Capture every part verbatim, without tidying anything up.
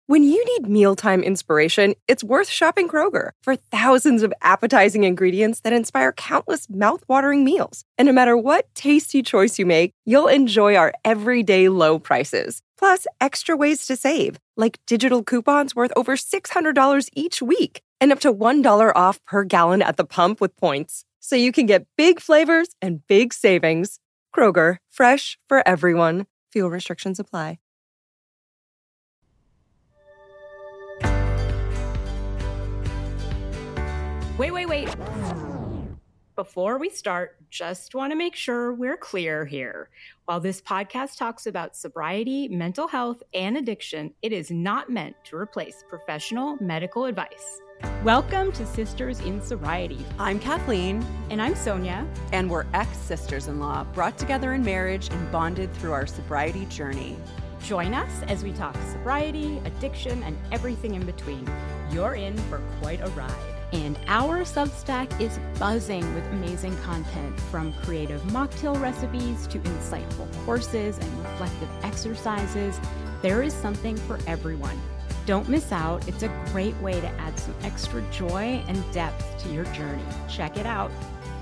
When you need mealtime inspiration, it's worth shopping Kroger for thousands of appetizing ingredients that inspire countless mouthwatering meals. And no matter what tasty choice you make, you'll enjoy our everyday low prices. Plus, extra ways to save, like digital coupons worth over six hundred dollars each week and up to one dollar off per gallon at the pump with points. So you can get big flavors and big savings. Kroger, fresh for everyone. Fuel restrictions apply. Wait, wait, wait. Before we start, just want to make sure we're clear here. While this podcast talks about sobriety, mental health, and addiction, it is not meant to replace professional medical advice. Welcome to Sisters in Sobriety. I'm Kathleen. And I'm Sonia. And we're ex-sisters-in-law, brought together in marriage and bonded through our sobriety journey. Join us as we talk sobriety, addiction, and everything in between. You're in for quite a ride. And our Substack is buzzing with amazing content, from creative mocktail recipes to insightful courses and reflective exercises. There is something for everyone. Don't miss out. It's a great way to add some extra joy and depth to your journey. Check it out.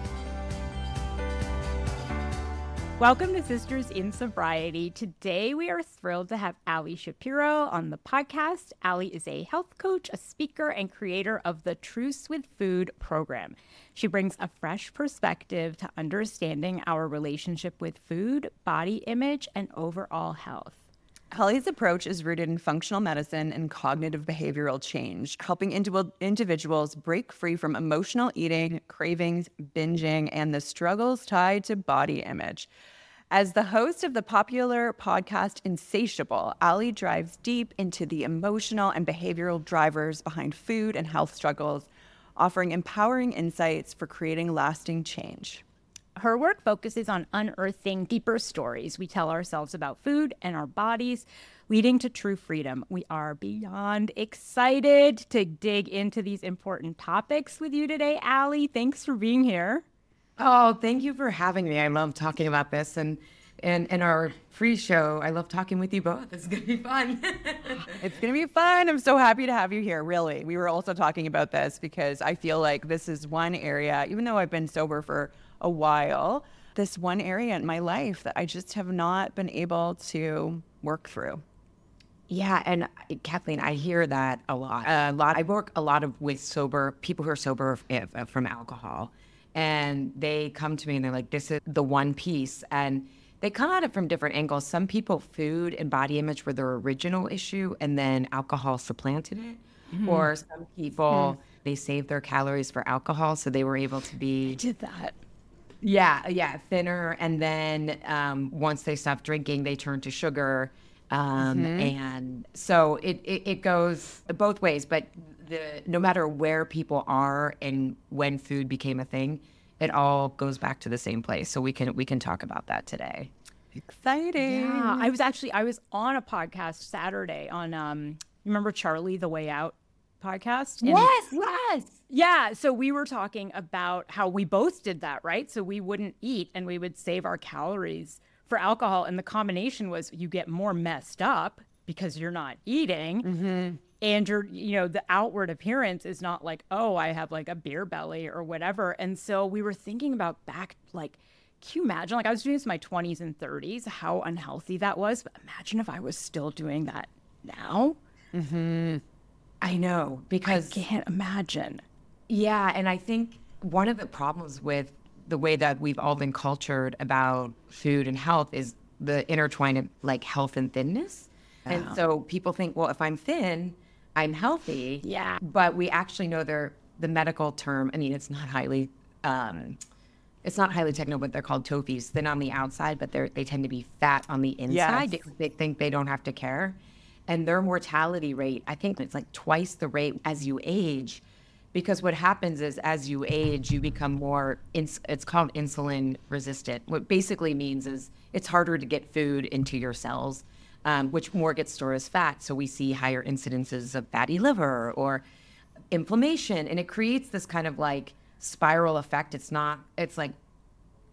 Welcome to Sisters in Sobriety. Today we are thrilled to have Ali Shapiro on the podcast. Ali is a health coach, a speaker, and creator of the Truce with Food program. She brings a fresh perspective to understanding our relationship with food, body image, and overall health. Ali's approach is rooted in functional medicine and cognitive behavioral change, helping indiv- individuals break free from emotional eating, cravings, binging, and the struggles tied to body image. As the host of the popular podcast Insatiable, Ali drives deep into the emotional and behavioral drivers behind food and health struggles, offering empowering insights for creating lasting change. Her work focuses on unearthing deeper stories we tell ourselves about food and our bodies, leading to true freedom. We are beyond excited to dig into these important topics with you today, Ali. Thanks for being here. Oh, thank you for having me. I love talking about this, and and and our free show. I love talking with you both. It's gonna be fun. It's gonna be fun. I'm so happy to have you here. Really, we were also talking about this because I feel like this is one area, even though I've been sober for a while, this one area in my life that I just have not been able to work through. Yeah, and Kathleen, I hear that a lot. A lot. I work a lot of with sober people who are sober f- from alcohol, and they come to me and they're like, "This is the one piece," and they come at it from different angles. Some people, food and body image were their original issue, and then alcohol supplanted it. Mm-hmm. Or some people, mm-hmm. they saved their calories for alcohol, so they were able to be. I did that. Yeah, yeah, thinner. And then um, once they stop drinking, they turn to sugar. Um, mm-hmm. And so it, it, it goes both ways. But the, no matter where people are and when food became a thing, it all goes back to the same place. So we can we can talk about that today. Exciting. Yeah, I was actually, I was on a podcast Saturday on, um, remember Charlie, The Way Out podcast? And yes, yes. Yeah, so we were talking about how we both did that, right? So we wouldn't eat and we would save our calories for alcohol. And the combination was you get more messed up because you're not eating. Mm-hmm. And you're, you know, the outward appearance is not like, oh, I have like a beer belly or whatever. And so we were thinking about back, like, can you imagine? Like I was doing this in my twenties and thirties, how unhealthy that was. But imagine if I was still doing that now. Mm-hmm. I know, because I can't imagine. Yeah, and I think one of the problems with the way that we've all been cultured about food and health is the intertwine of like health and thinness. Oh. And so people think, well, if I'm thin, I'm healthy. Yeah. But we actually know they're the medical term. I mean, it's not highly, um, it's not highly technical, but they're called TOFIs. Thin on the outside, but they they tend to be fat on the inside. Yes. They think they don't have to care. And their mortality rate, I think it's like twice the rate as you age. Because what happens is as you age, you become more, ins- it's called insulin resistant. What basically means is it's harder to get food into your cells, um, which more gets stored as fat. So we see higher incidences of fatty liver or inflammation. And it creates this kind of like spiral effect. It's not, it's like,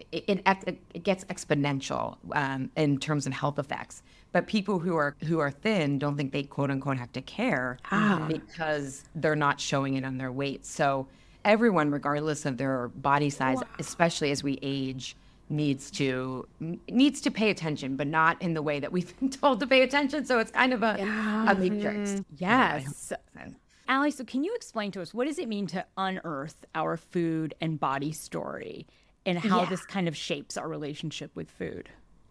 it, it, it gets exponential um, in terms of health effects. But people who are who are thin don't think they quote unquote have to care ah. because they're not showing it on their weight. So everyone, regardless of their body size, wow. especially as we age, needs to needs to pay attention, but not in the way that we've been told to pay attention. So it's kind of a, yeah. a matrix. Yes. Allie, so can you explain to us, what does it mean to unearth our food and body story, and how yeah. this kind of shapes our relationship with food?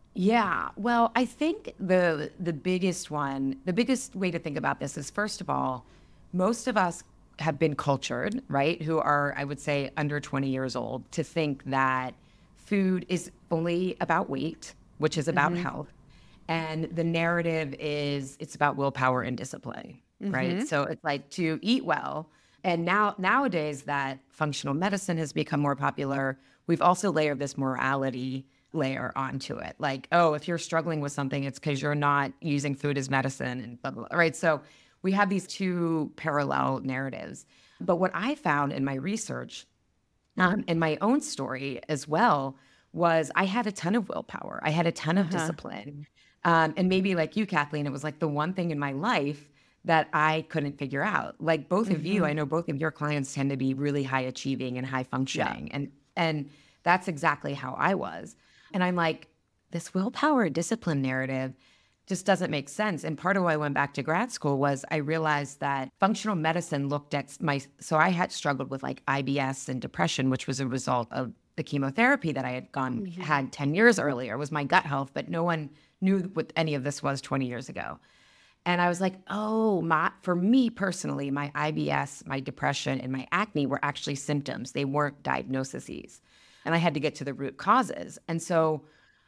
Yeah, well, I think the the biggest one, the biggest way to think about this is, first of all, most of us have been cultured, right, who are, I would say, under twenty years old, to think that food is only about weight, which is about mm-hmm. health. And the narrative is it's about willpower and discipline, mm-hmm. right? So it's like to eat well. And now nowadays that functional medicine has become more popular, we've also layered this morality layer onto it. Like, oh, if you're struggling with something, it's because you're not using food as medicine and blah, blah, blah, right? So we have these two parallel narratives. But what I found in my research um, and my own story as well was I had a ton of willpower. I had a ton of uh-huh. discipline. Um, and maybe like you, Kathleen, it was like the one thing in my life that I couldn't figure out. Like both mm-hmm. of you, I know both of your clients tend to be really high achieving and high functioning. Yeah. And, and that's exactly how I was. And I'm like, this willpower discipline narrative just doesn't make sense. And part of why I went back to grad school was I realized that functional medicine looked at my, so I had struggled with like I B S and depression, which was a result of the chemotherapy that I had gone, mm-hmm. had ten years earlier. It was my gut health, but no one knew what any of this was twenty years ago. And I was like, oh, my, for me personally, my I B S, my depression, and my acne were actually symptoms. They weren't diagnoses. And I had to get to the root causes. And so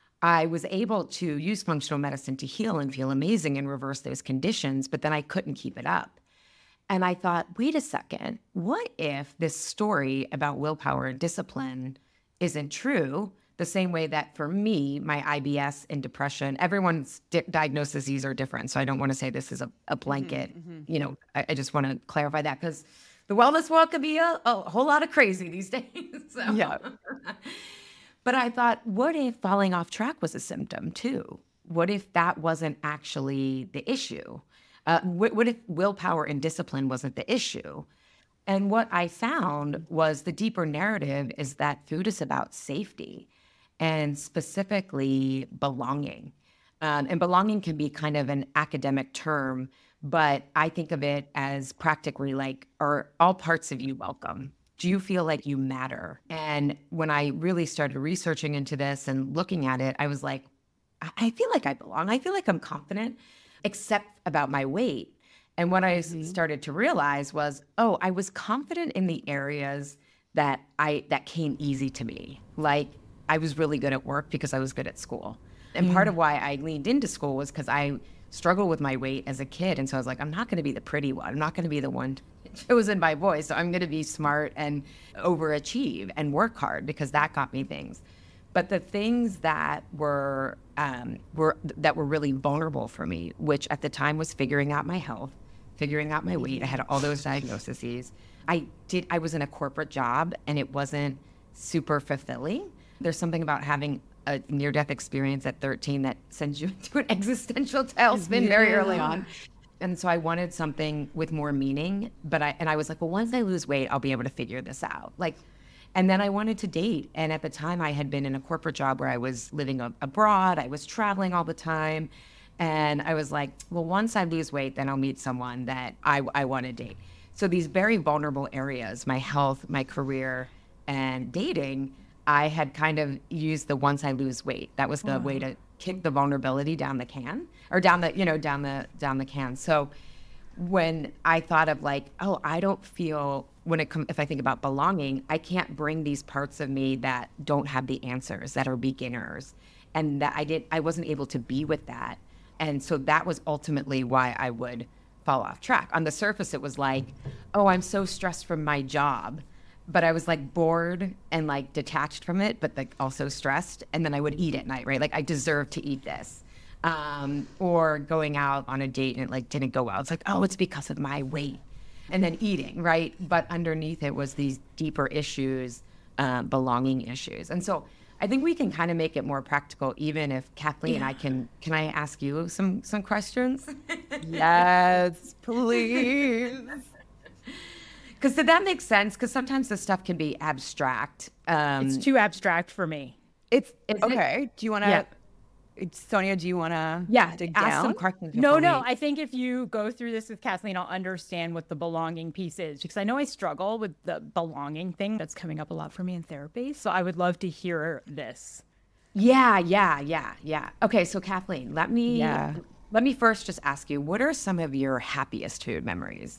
I was able to use functional medicine to heal and feel amazing and reverse those conditions, but then I couldn't keep it up. And I thought, wait a second, what if this story about willpower and discipline isn't true? The same way that for me, my I B S and depression, everyone's di- diagnoses are different. So I don't want to say this is a, a blanket, mm-hmm, mm-hmm. you know, I, I just want to clarify that because the wellness world can be a, a whole lot of crazy these days. So. Yeah. But I thought, what if falling off track was a symptom too? What if that wasn't actually the issue? Uh, what, what if willpower and discipline wasn't the issue? And what I found was the deeper narrative is that food is about safety and specifically belonging. Um, and belonging can be kind of an academic term, but I think of it as practically like, are all parts of you welcome? Do you feel like you matter? And when I really started researching into this and looking at it, I was like, I, I feel like I belong. I feel like I'm confident, except about my weight. And what I mm-hmm. started to realize was, oh, I was confident in the areas that I that came easy to me. Like I was really good at work because I was good at school. And mm. part of why I leaned into school was because I struggled with my weight as a kid. And so I was like, I'm not going to be the pretty one. I'm not going to be the one chosen by boys. So I'm going to be smart and overachieve and work hard because that got me things. But the things that were um, were that were really vulnerable for me, which at the time was figuring out my health, figuring out my weight. I had all those diagnoses. I did. I was in a corporate job, and it wasn't super fulfilling. There's something about having a near-death experience at thirteen that sends you into an existential tailspin yeah. very early on. And so I wanted something with more meaning. But I and I was like, well, once I lose weight, I'll be able to figure this out. Like. And then I wanted to date. And at the time I had been in a corporate job where I was living a- abroad. I was traveling all the time. And I was like, well, once I lose weight, then I'll meet someone that I, I want to date. So these very vulnerable areas, my health, my career, and dating, I had kind of used the once I lose weight. That was the wow. way to kick the vulnerability down the can or down the, you know, down the, down the can. So when I thought of like, oh, I don't feel when it comes, if I think about belonging, I can't bring these parts of me that don't have the answers, that are beginners. And that I did, I wasn't able to be with that. And so that was ultimately why I would fall off track. On the surface, it was like, oh, I'm so stressed from my job, but I was like bored and like detached from it, but like also stressed. And then I would eat at night, right? Like I deserve to eat this. Um, or going out on a date and it like didn't go well. It's like, oh, it's because of my weight. And then eating, right? But underneath it was these deeper issues, uh, belonging issues. And so I think we can kind of make it more practical, even if Kathleen, yeah. I can, can I ask you some, some questions? Yes, please. Because did that make sense? Because sometimes this stuff can be abstract. Um, it's too abstract for me. It's okay. It? Do you want to, yeah. Sonia, do you want to yeah, dig ask down? some questions? No, no. Me. I think if you go through this with Kathleen, I'll understand what the belonging piece is, because I know I struggle with the belonging thing. That's coming up a lot for me in therapy. So I would love to hear this. Yeah, yeah, yeah, yeah. Okay, so Kathleen, let me yeah. let me first just ask you, what are some of your happiest food memories?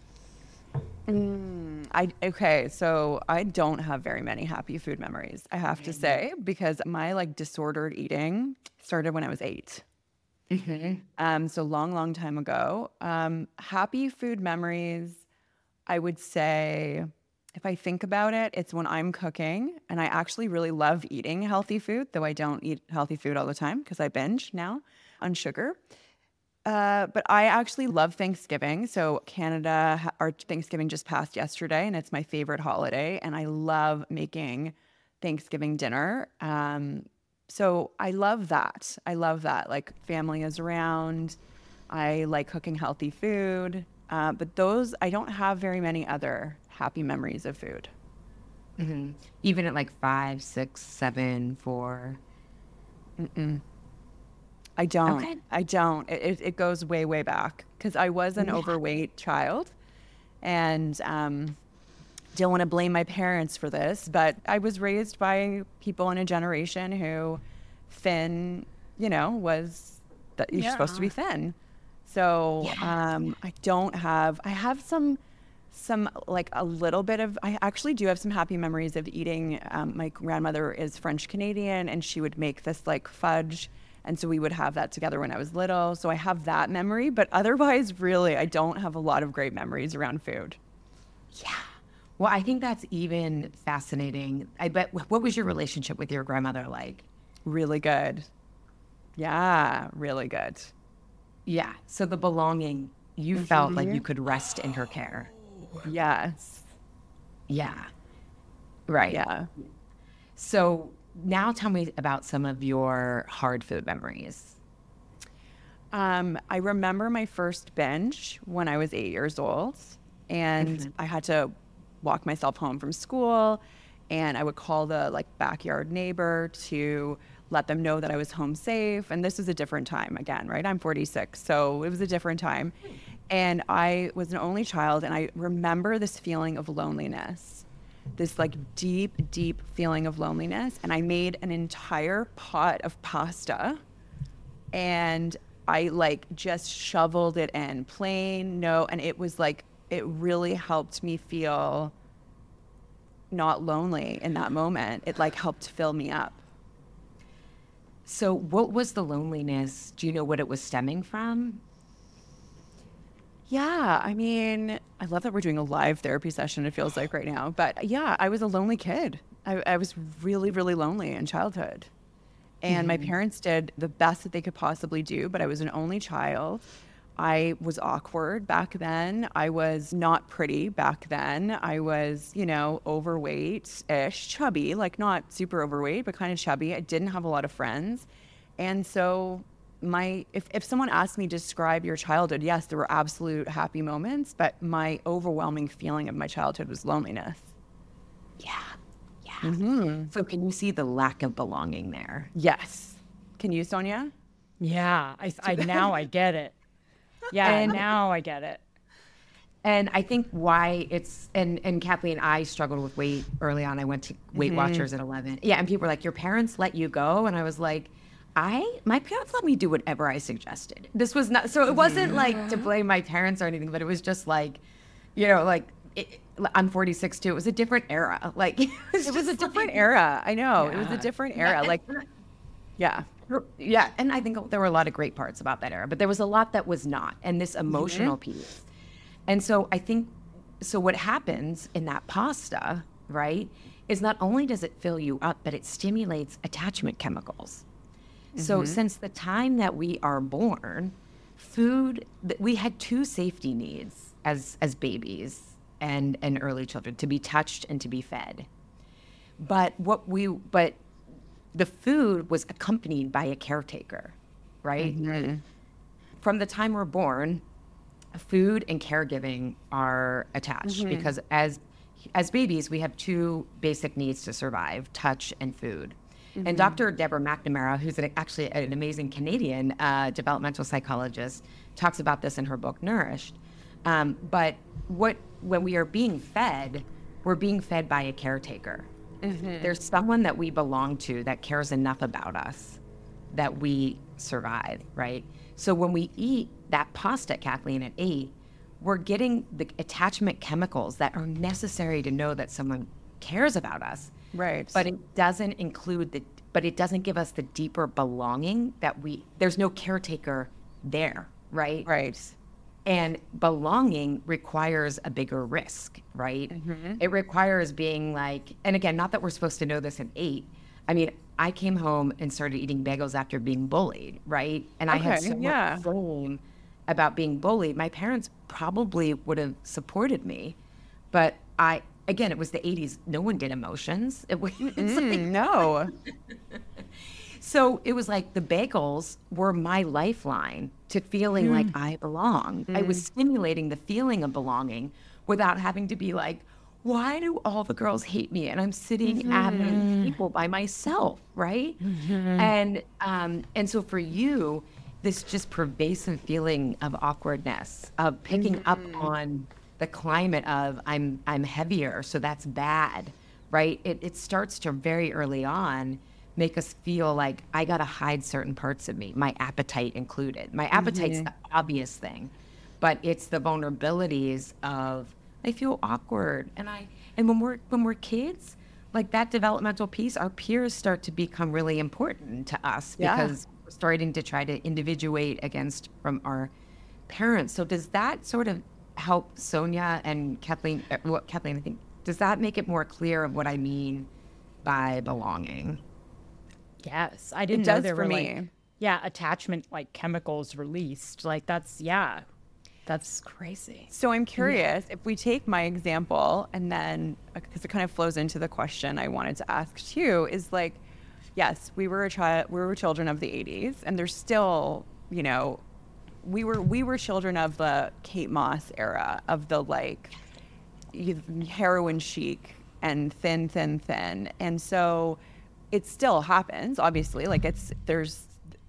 Mm, I okay, so I don't have very many happy food memories, I have to say, because my like disordered eating started when I was eight. Mm-hmm. Um, so long, long time ago. Um, happy food memories, I would say, if I think about it, it's when I'm cooking, and I actually really love eating healthy food, though I don't eat healthy food all the time because I binge now on sugar. Uh, but I actually love Thanksgiving. So Canada, our Thanksgiving just passed yesterday, and it's my favorite holiday. And I love making Thanksgiving dinner. Um, so I love that. I love that. Like, family is around. I like cooking healthy food. Uh, but those, I don't have very many other happy memories of food. Mm-hmm. Even at like five, six, seven, four. Mm-mm. I don't. Okay. I don't. It, it goes way, way back, because I was an yeah. overweight child, and um, don't want to blame my parents for this, but I was raised by people in a generation who thin, you know, was that you're yeah. supposed to be thin. So yeah. um, I don't have. I have some, some like a little bit of. I actually do have some happy memories of eating. Um, my grandmother is French Canadian, and she would make this like fudge. And so we would have that together when I was little. So I have that memory. But otherwise, really, I don't have a lot of great memories around food. Yeah. Well, I think that's even fascinating. I bet, what was your relationship with your grandmother like? Really good. Yeah, really good. Yeah. So the belonging, you mm-hmm. felt like you could rest in her care. Yes. Yeah. Right. Yeah. So now tell me about some of your hard food memories. Um, I remember my first binge when I was eight years old, and mm-hmm. I had to walk myself home from school, and I would call the like backyard neighbor to let them know that I was home safe. And this was a different time again, right? I'm forty-six, so it was a different time. And I was an only child, and I remember this feeling of loneliness. This like deep, deep feeling of loneliness. And I made an entire pot of pasta, and I like just shoveled it in plain, no. And it was like, it really helped me feel not lonely in that moment. It like helped fill me up. So what was the loneliness? Do you know what it was stemming from? Yeah, I mean, I love that we're doing a live therapy session, it feels like right now. But yeah, I was a lonely kid. I, I was really, really lonely in childhood. And mm-hmm. my parents did the best that they could possibly do, but I was an only child. I was awkward back then. I was not pretty back then. I was, you know, overweight-ish, chubby, like not super overweight, but kind of chubby. I didn't have a lot of friends. And so my if, if someone asked me to describe your childhood, yes, there were absolute happy moments, but my overwhelming feeling of my childhood was loneliness. Yeah, yeah. Mm-hmm. So can you see the lack of belonging there? Yes. Can you, Sonia? Yeah, I, I now I get it. Yeah, and now I get it. And I think why it's, and, and Kathleen, I struggled with weight early on. I went to Weight mm-hmm. Watchers at eleven. Yeah, and people were like, your parents let you go? And I was like, I, my parents let me do whatever I suggested. This was not, so it wasn't like to blame my parents or anything, but it was just like, you know, like, it, I'm forty-six too. It was a different era. Like, it was, it was a different like, era. I know. Yeah. It was a different era. Like, yeah. Yeah. And I think there were a lot of great parts about that era, but there was a lot that was not. And this emotional mm-hmm. piece. And so I think, so what happens in that pasta, right, is not only does it fill you up, but it stimulates attachment chemicals. Mm-hmm. So since the time that we are born, food, we had two safety needs as as babies and, and early children, to be touched and to be fed. But what we, but the food was accompanied by a caretaker, right? Mm-hmm. From the time we're born, food and caregiving are attached mm-hmm. because as as babies, we have two basic needs to survive, touch and food. Mm-hmm. And Doctor Deborah McNamara, who's an, actually an amazing Canadian uh, developmental psychologist, talks about this in her book, Nourished. Um, but what when we are being fed, we're being fed by a caretaker. Mm-hmm. There's someone that we belong to that cares enough about us that we survive, right? So when we eat that pasta Kathleen had ate, we're getting the attachment chemicals that are necessary to know that someone cares about us. Right. But it doesn't include the, but it doesn't give us the deeper belonging that we, there's no caretaker there, right? Right. And belonging requires a bigger risk, right? Mm-hmm. It requires being like, and again, not that we're supposed to know this at eight. I mean, I came home and started eating bagels after being bullied, right? And I okay, had so yeah. much shame about being bullied. My parents probably would have supported me, but I, again, it was the eighties. No one did emotions. It was mm, like, no. So it was like the bagels were my lifeline to feeling mm. like I belong. Mm. I was stimulating the feeling of belonging without having to be like, why do all the girls hate me? And I'm sitting mm-hmm. at a table by myself, right? Mm-hmm. And um, and so for you, this just pervasive feeling of awkwardness, of picking mm-hmm. up on the climate of I'm I'm heavier, so that's bad, right? It it starts to very early on make us feel like I gotta hide certain parts of me, my appetite included. My appetite's mm-hmm. the obvious thing, but it's the vulnerabilities of I feel awkward, and I and when we're when we're kids, like that developmental piece, our peers start to become really important to us yeah. because we're starting to try to individuate against from our parents. So does that sort of help Sonia and Kathleen? Uh, what Kathleen, I think, does that make it more clear of what I mean by belonging? Yes, I didn't it know does there for were me. Like, yeah, attachment like chemicals released. Like that's yeah. That's crazy. So I'm curious, yeah. if we take my example and then, because it kind of flows into the question I wanted to ask too, is like, yes, we were a child, we were children of the eighties, and there's still, you know, we were we were children of the Kate Moss era, of the like heroin chic and thin, thin, thin, and so it still happens. Obviously, like it's there's.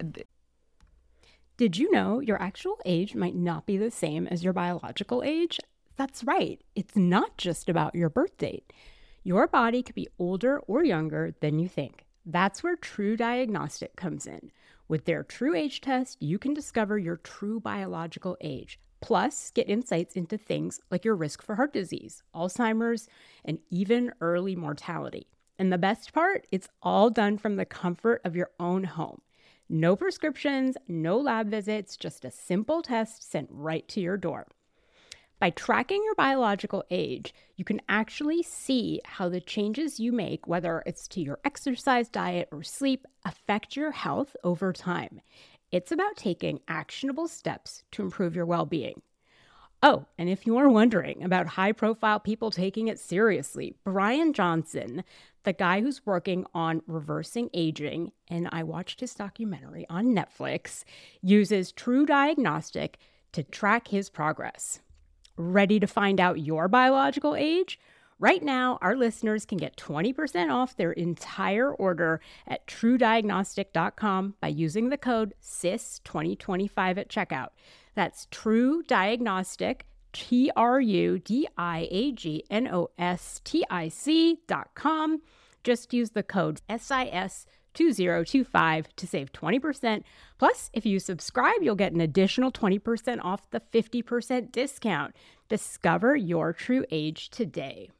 Did you know your actual age might not be the same as your biological age? That's right. It's not just about your birth date. Your body could be older or younger than you think. That's where True Diagnostic comes in. With their True Age test, you can discover your true biological age, plus get insights into things like your risk for heart disease, Alzheimer's, and even early mortality. And the best part, it's all done from the comfort of your own home. No prescriptions, no lab visits, just a simple test sent right to your door. By tracking your biological age, you can actually see how the changes you make, whether it's to your exercise, diet, or sleep, affect your health over time. It's about taking actionable steps to improve your well-being. Oh, and if you are wondering about high-profile people taking it seriously, Brian Johnson, the guy who's working on reversing aging, and I watched his documentary on Netflix, uses True Diagnostic to track his progress. Ready to find out your biological age? Right now, our listeners can get twenty percent off their entire order at true diagnostic dot com by using the code S I S twenty twenty-five at checkout. That's True Diagnostic, T R U D I A G N O S T I C dot com. Just use the code S I S two zero two five to save twenty percent. Plus, if you subscribe, you'll get an additional twenty percent off the fifty percent discount. Discover your true age today.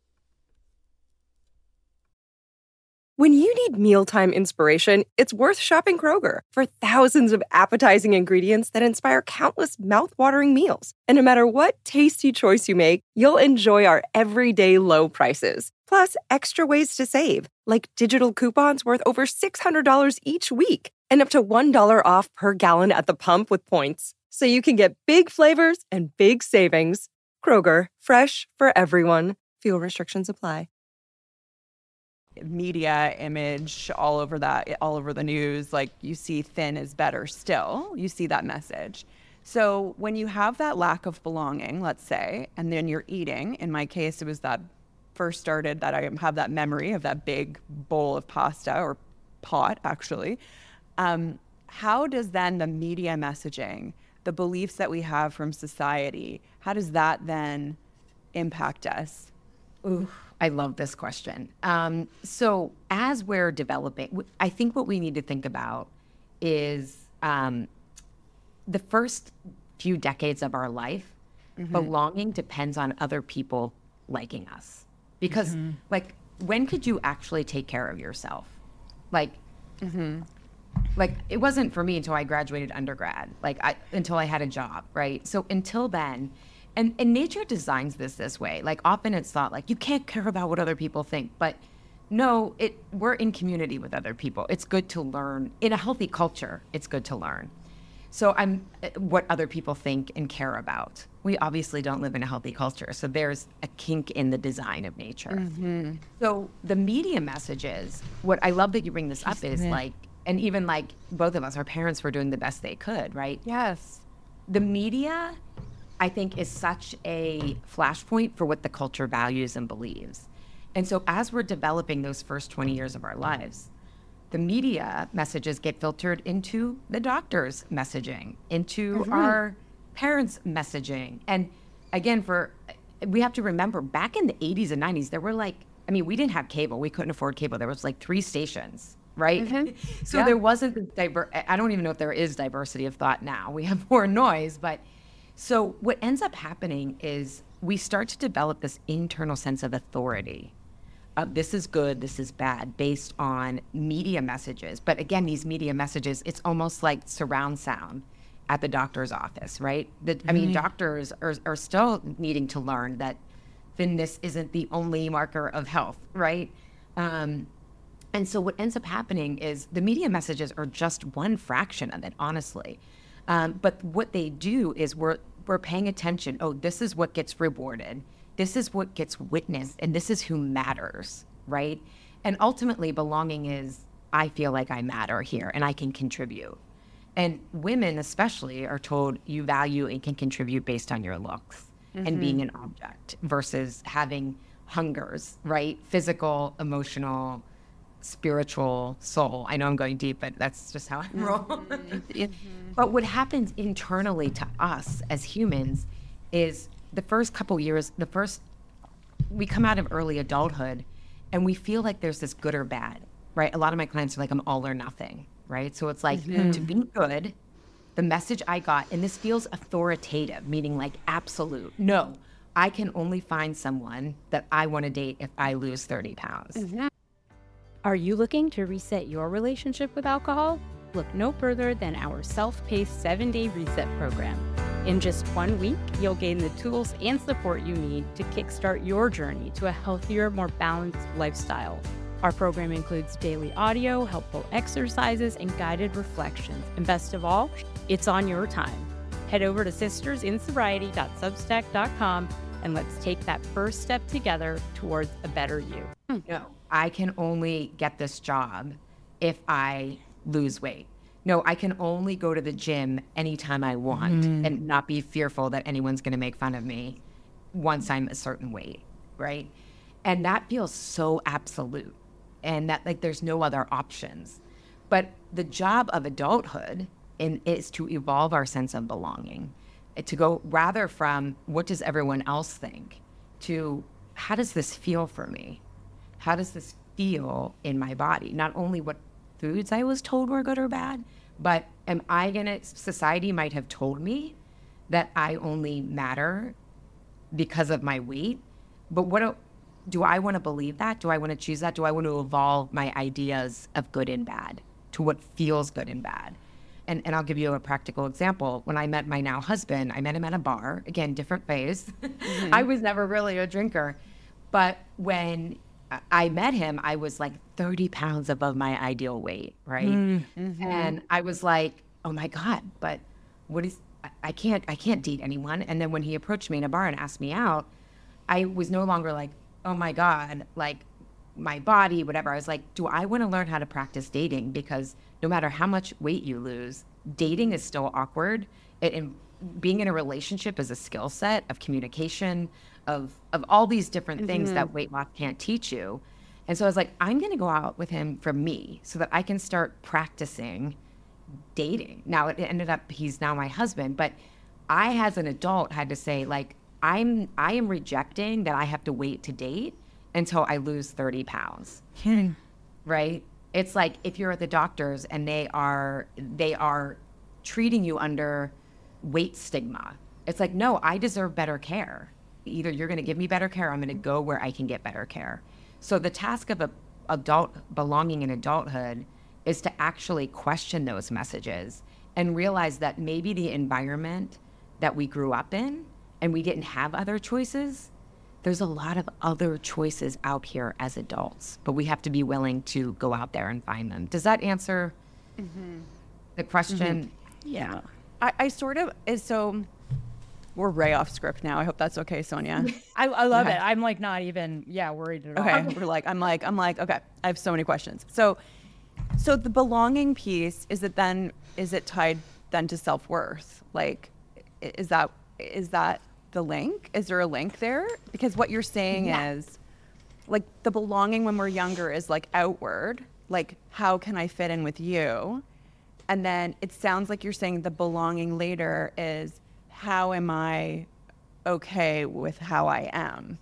When you need mealtime inspiration, it's worth shopping Kroger for thousands of appetizing ingredients that inspire countless mouthwatering meals. And no matter what tasty choice you make, you'll enjoy our everyday low prices. Plus, extra ways to save, like digital coupons worth over six hundred dollars each week and up to one dollar off per gallon at the pump with points. So you can get big flavors and big savings. Kroger, fresh for everyone. Fuel restrictions apply. media image all over that, all over the news. Like, you see thin is better still. You see that message. So when you have that lack of belonging, let's say, and then you're eating, in my case, it was that first started that I have that memory of that big bowl of pasta, or pot actually. Um, how does then the media messaging, the beliefs that we have from society, how does that then impact us? Ooh, I love this question. Um, so as we're developing, I think what we need to think about is um, the first few decades of our life, mm-hmm. belonging depends on other people liking us. Because, mm-hmm. like, when could you actually take care of yourself? Like, mm-hmm. like it wasn't for me until I graduated undergrad, like I, until I had a job, right? So until then, and, and nature designs this this way. Like, often it's thought like, you can't care about what other people think, but no, it we're in community with other people. It's good to learn. In a healthy culture, it's good to learn. So I'm what other people think and care about. We obviously don't live in a healthy culture, so there's a kink in the design of nature. Mm-hmm. So the media messages, what I love that you bring this up is like, and even like both of us, our parents were doing the best they could, right? Yes. The media, I think, is such a flashpoint for what the culture values and believes. And so as we're developing those first twenty years of our lives, the media messages get filtered into the doctor's messaging, into mm-hmm. our parents' messaging. And again, for we have to remember, back in the eighties and nineties, there were like, I mean, we didn't have cable. We couldn't afford cable. There was like three stations, right? Mm-hmm. So yeah. there wasn't this diver- I don't even know if there is diversity of thought now. We have more noise. But so what ends up happening is we start to develop this internal sense of authority. Uh, this is good, this is bad, based on media messages. But again, these media messages, it's almost like surround sound at the doctor's office, right? The, mm-hmm. I mean, doctors are, are still needing to learn that thinness isn't the only marker of health, right? Um, and so what ends up happening is the media messages are just one fraction of it, honestly. Um, but what they do is we're we're paying attention. Oh, this is what gets rewarded. This is what gets witnessed, and this is who matters, right? And ultimately, belonging is, I feel like I matter here and I can contribute. And women especially are told you value and can contribute based on your looks mm-hmm. and being an object versus having hungers, right? Physical, emotional, spiritual, soul. I know I'm going deep, but that's just how I roll. Mm-hmm. But what happens internally to us as humans is the first couple years, the first, we come out of early adulthood and we feel like there's this good or bad, right? A lot of my clients are like, I'm all or nothing, right? So it's like, mm-hmm. to be good, the message I got, and this feels authoritative, meaning like absolute. No, I can only find someone that I want to date if I lose thirty pounds. Mm-hmm. Are you looking to reset your relationship with alcohol? Look no further than our self-paced seven-day reset program. In just one week, you'll gain the tools and support you need to kickstart your journey to a healthier, more balanced lifestyle. Our program includes daily audio, helpful exercises, and guided reflections. And best of all, it's on your time. Head over to sisters in sobriety dot substack dot com and let's take that first step together towards a better you. No, I can only get this job if I lose weight. No, I can only go to the gym anytime I want mm. and not be fearful that anyone's going to make fun of me once I'm a certain weight, right? And that feels so absolute and that like there's no other options. But the job of adulthood in, is to evolve our sense of belonging, to go rather from what does everyone else think to how does this feel for me? How does this feel in my body? Not only what foods I was told were good or bad, but am I gonna, society might have told me that I only matter because of my weight, but what do, do I wanna believe that? Do I wanna choose that? Do I wanna evolve my ideas of good and bad to what feels good and bad? And, and I'll give you a practical example. When I met my now husband, I met him at a bar, again, different phase. Mm-hmm. I was never really a drinker, but when I met him, I was like thirty pounds above my ideal weight, right? Mm-hmm. And I was like, oh my God, but what is, I, I can't, I can't date anyone. And then when he approached me in a bar and asked me out, I was no longer like, oh my God, like my body, whatever. I was like, do I want to learn how to practice dating? Because no matter how much weight you lose, dating is still awkward. It, and being in a relationship is a skill set of communication, of of all these different mm-hmm. things that weight loss can't teach you. And so I was like, I'm going to go out with him for me so that I can start practicing dating. Now it ended up, he's now my husband, but I, as an adult, had to say, like, I'm, I am rejecting that I have to wait to date until I lose thirty pounds. Kidding. Right? It's like if you're at the doctor's and they are, they are treating you under weight stigma. It's like, no, I deserve better care. Either you're going to give me better care, or I'm going to go where I can get better care. So the task of a adult belonging in adulthood is to actually question those messages and realize that maybe the environment that we grew up in and we didn't have other choices, there's a lot of other choices out here as adults, but we have to be willing to go out there and find them. Does that answer mm-hmm. the question? Mm-hmm. Yeah. I, I sort of, is so, we're way off script now. I hope that's okay, Sonia. I, I love okay. it. I'm like not even, yeah, worried at all. Okay, we're like, I'm like, I'm like, okay, I have so many questions. So, so the belonging piece, is it then, is it tied then to self-worth? Like, is that, is that the link? Is there a link there? Because what you're saying yeah. is, like, the belonging when we're younger is like outward, like, how can I fit in with you? And then it sounds like you're saying the belonging later is, how am I okay with how I am?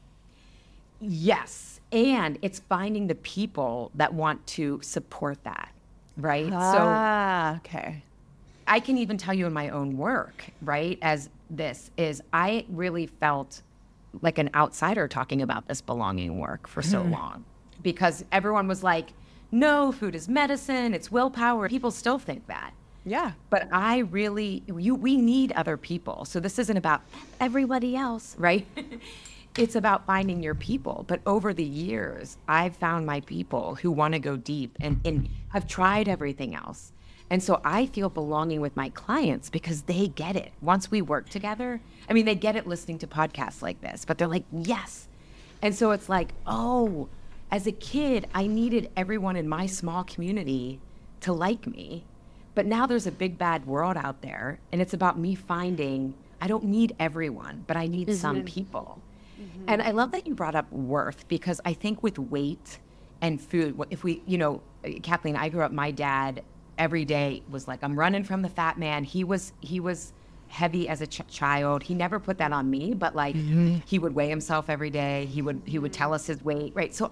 Yes. And it's finding the people that want to support that, right? Ah, so, okay. I can even tell you in my own work, right, as this is, I really felt like an outsider talking about this belonging work for so long, because everyone was like, no, food is medicine, it's willpower. People still think that. Yeah. But I really, you, we need other people. So this isn't about everybody else, right? It's about finding your people. But over the years, I've found my people who want to go deep and, and have tried everything else. And so I feel belonging with my clients because they get it. Once we work together, I mean, they get it listening to podcasts like this, but they're like, yes. And so it's like, oh, as a kid, I needed everyone in my small community to like me. But now there's a big bad world out there, and it's about me finding, I don't need everyone, but I need mm-hmm. some people. Mm-hmm. And I love that you brought up worth, because I think with weight and food, if we, you know, Kathleen, I grew up, my dad every day was like, I'm running from the fat man. He was, he was heavy as a ch- child. He never put that on me, but like mm-hmm. he would weigh himself every day. He would, he would tell us his weight, right? So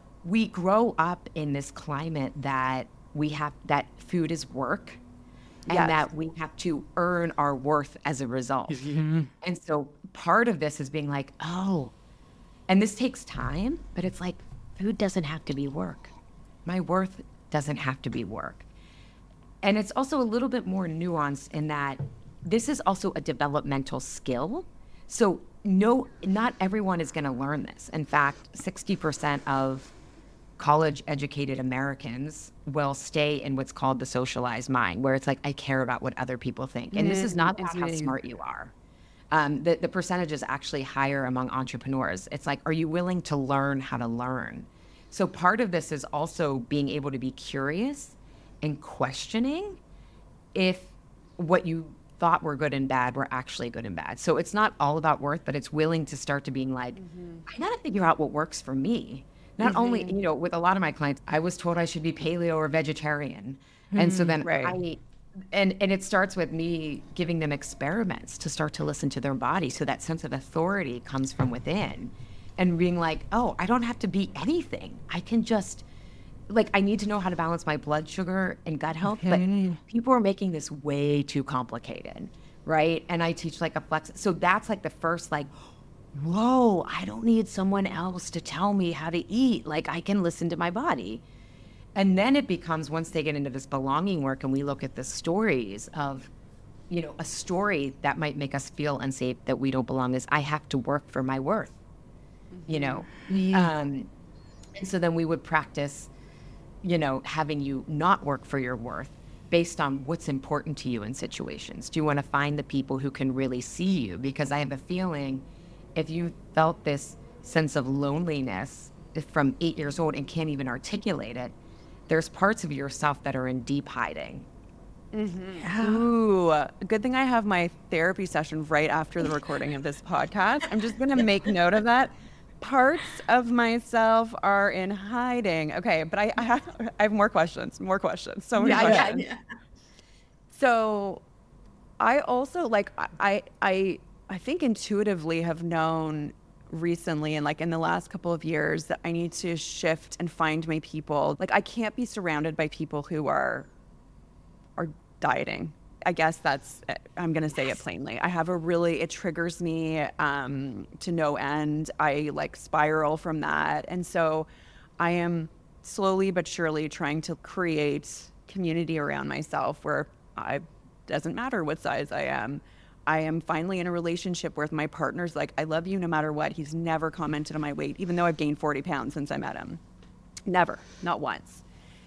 we grow up in this climate that we have, that food is work, and yes. that we have to earn our worth as a result. Mm-hmm. And so part of this is being like, oh, and this takes time, but it's like, food doesn't have to be work. My worth doesn't have to be work. And it's also a little bit more nuanced in that this is also a developmental skill. So no, not everyone is going to learn this. In fact, sixty percent of college-educated Americans will stay in what's called the socialized mind, where it's like, I care about what other people think. And mm, this is not about how smart you are. Um, the, the percentage is actually higher among entrepreneurs. It's like, are you willing to learn how to learn? So part of this is also being able to be curious and questioning if what you thought were good and bad were actually good and bad. So it's not all about worth, but it's willing to start to being like, mm-hmm. I gotta figure out what works for me. Not mm-hmm. only, you know, with a lot of my clients, I was told I should be paleo or vegetarian. Mm-hmm. And so then right. I, and, and it starts with me giving them experiments to start to listen to their body. So that sense of authority comes from within, and being like, oh, I don't have to be anything. I can just, like, I need to know how to balance my blood sugar and gut health, okay. but people are making this way too complicated, right? And I teach like a flex. So that's like the first, like, whoa, I don't need someone else to tell me how to eat. Like, I can listen to my body. And then it becomes, once they get into this belonging work and we look at the stories of, you know, a story that might make us feel unsafe, that we don't belong, is I have to work for my worth, mm-hmm. you know? Yeah. Um, and so then we would practice, you know, having you not work for your worth based on what's important to you in situations. Do you want to find the people who can really see you? Because I have a feeling if you felt this sense of loneliness from eight years old and can't even articulate it, there's parts of yourself that are in deep hiding. Mm-hmm. Yeah. Ooh, good thing I have my therapy session right after the recording of this podcast. I'm just going to make note of that. Parts of myself are in hiding. Okay, but I, I have I have more questions, more questions. So many yeah, questions. Yeah, yeah. So I also like I I I think intuitively have known recently and like in the last couple of years that I need to shift and find my people. Like I can't be surrounded by people who are are dieting. I guess that's, I'm going to say it plainly. I have a really, it triggers me um, to no end. I like spiral from that. And so I am slowly but surely trying to create community around myself where I, doesn't matter what size I am. I am finally in a relationship where my partner's like, I love you no matter what. He's never commented on my weight, even though I've gained forty pounds since I met him. Never, not once.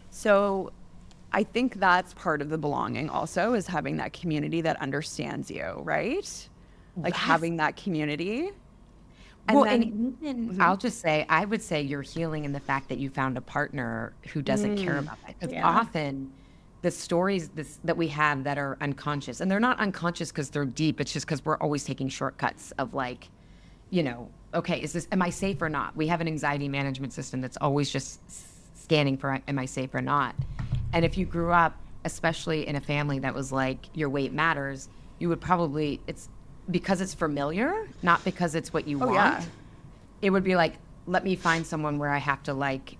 So I think that's part of the belonging also, is having that community that understands you, right? Like that's... having that community. And well, then, and even, mm-hmm. I'll just say, I would say you're healing in the fact that you found a partner who doesn't mm. care about that. Because yeah. often the stories this, that we have that are unconscious, and they're not unconscious because they're deep, it's just because we're always taking shortcuts of like, you know, okay, is this, am I safe or not? We have an anxiety management system that's always just scanning for, am I safe or not? And if you grew up, especially in a family that was like, your weight matters, you would probably, it's because it's familiar, not because it's what you oh, want. Yeah. It would be like, let me find someone where I have to like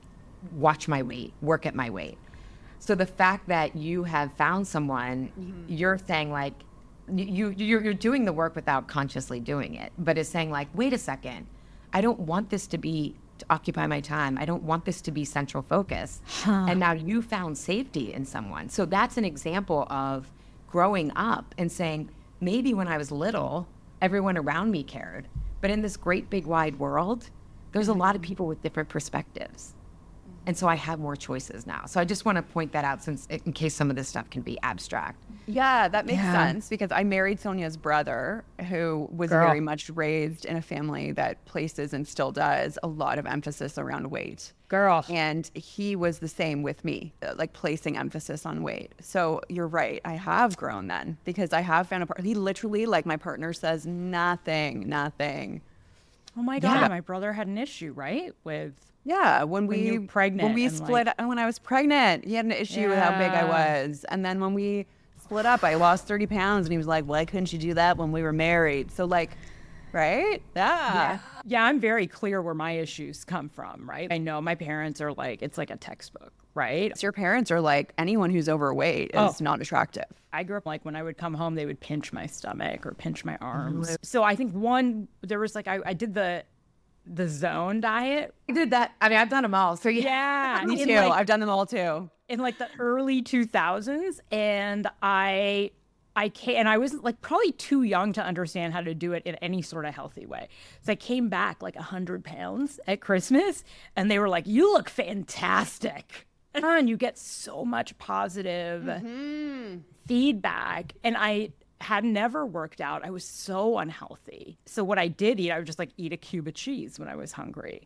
watch my weight, work at my weight. So the fact that you have found someone, mm-hmm. you're saying like, you, you're, you're doing the work without consciously doing it, but it's saying like, wait a second, I don't want this to be to occupy my time. I don't want this to be central focus. Huh. And now you found safety in someone. So that's an example of growing up and saying, maybe when I was little, everyone around me cared. But in this great big wide world, there's a lot of people with different perspectives. And so I have more choices now. So I just want to point that out, since in case some of this stuff can be abstract. Yeah, that makes yeah. sense, because I married Sonia's brother, who was Girl. very much raised in a family that places and still does a lot of emphasis around weight. Girl. And he was the same with me, like placing emphasis on weight. So you're right. I have grown then, because I have found a partner. He literally, like my partner says, nothing, nothing. Oh my God, yeah. My brother had an issue, right? With Yeah, when, when we you were pregnant when we split like... up, when I was pregnant, he had an issue yeah. with how big I was. And then when we split up, I lost thirty pounds, and he was like, why couldn't you do that when we were married? So like, right? Yeah. yeah. Yeah, I'm very clear where my issues come from, right? I know my parents are like, it's like a textbook, right? So your parents are like, anyone who's overweight is oh. not attractive. I grew up like when I would come home, they would pinch my stomach or pinch my arms. Mm-hmm. So I think one, there was like, I, I did the the zone diet. I did that. I mean, I've done them all. So yeah. Me too. Like, I've done them all too. In like the early two thousands. And I, I came, and I was like probably too young to understand how to do it in any sort of healthy way. So I came back like a hundred pounds at Christmas, and they were like, you look fantastic. And you get so much positive mm-hmm. feedback. And I had never worked out. I was so unhealthy. So what I did eat, I would just like eat a cube of cheese when I was hungry.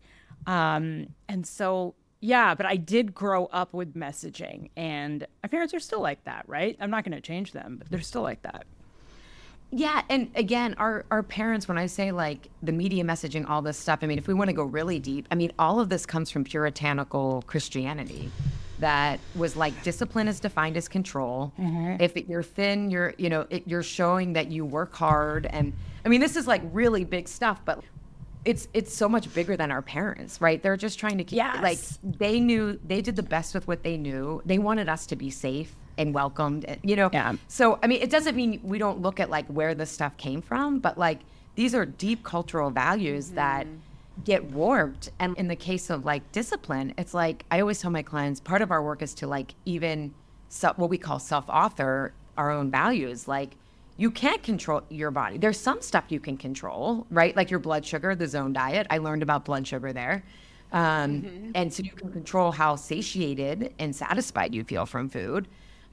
Um, and so, yeah, but I did grow up with messaging, and my parents are still like that, right? I'm not going to change them, but they're still like that. Yeah. And again, our, our parents, when I say like the media messaging, all this stuff, I mean, if we want to go really deep, I mean, all of this comes from puritanical Christianity. That was like, discipline is defined as control. Mm-hmm. If it, you're thin, you're, you know, it, you're showing that you work hard. And I mean, this is like really big stuff, but it's, it's so much bigger than our parents, right? They're just trying to keep, yes. like, they knew, they did the best with what they knew. They wanted us to be safe and welcomed, you know? Yeah. So, I mean, it doesn't mean we don't look at like where this stuff came from, but like, these are deep cultural values mm-hmm. that get warped. And in the case of like discipline, it's like, I always tell my clients, part of our work is to like even so, what we call self-author our own values. Like, you can't control your body. There's some stuff you can control, right? Like your blood sugar, the zone diet. I learned about blood sugar there. Um, mm-hmm. And so you can control how satiated and satisfied you feel from food.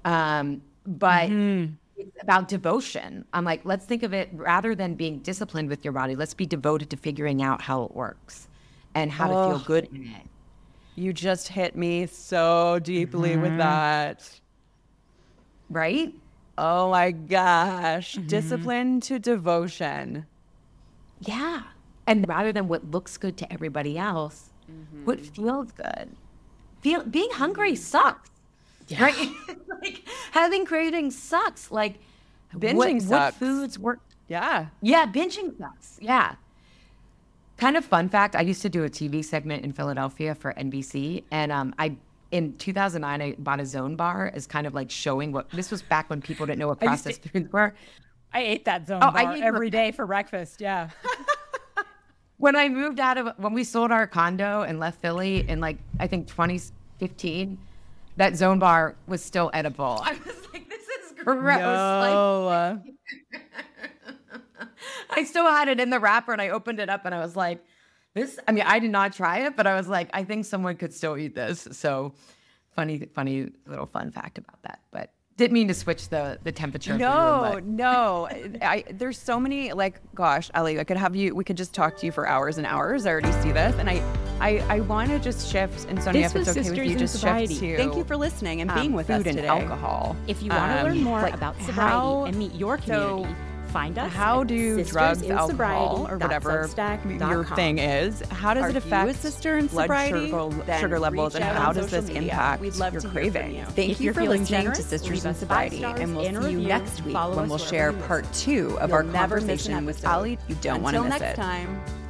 Um, but mm-hmm. it's about devotion. I'm like, let's think of it, rather than being disciplined with your body, let's be devoted to figuring out how it works. and how Oh. to feel good in it. You just hit me so deeply with that. Right? Oh my gosh. Discipline to devotion. Yeah. And rather than what looks good to everybody else, what feels good. Feel being hungry sucks. Right? Like having cravings sucks. Like Binging what, what sucks. foods work. Yeah. Yeah, binging sucks. Yeah. Kind of fun fact, I used to do a T V segment in Philadelphia for N B C, and um, I in two thousand nine I bought a Zone bar as kind of like showing what this was back when people didn't know what processed foods were. I ate that Zone Oh, bar I ate every the- day for breakfast. Yeah. When I moved out of when we sold our condo and left Philly in like I think twenty fifteen, that Zone bar was still edible. I was like, this is gross. No. Like, I still had it in the wrapper, and I opened it up, and I was like, this. I mean, I did not try it, but I was like, I think someone could still eat this. So, funny, funny little fun fact about that. But didn't mean to switch the the temperature. No, of the room, no. I there's so many, like, gosh, Ellie, I could have you, we could just talk to you for hours and hours. I already see this. And I I, I want to just shift, and Sonia, This if it's was okay with Sisters you, in just Sobriety. shift to Thank you for listening and um, being with food us and today. alcohol. If you want to Um, learn more like, about sobriety how- and meet your so community, find us How at do drugs, alcohol, or whatever sisterssobriety.substack dot your com. thing is, how does Are it you a affect sister in blood sobriety? sugar, Then sugar levels, reach and out how on does this social media. impact We'd love your to hear from cravings? you. Thank If you you're for feeling listening generous, to Sisters leave in us five Sobriety, stars and we'll and a see you review. next week Follow when us we'll wherever share you listen. part two of You'll our never miss an conversation with episode. Allie. You don't want to Until miss next it. time.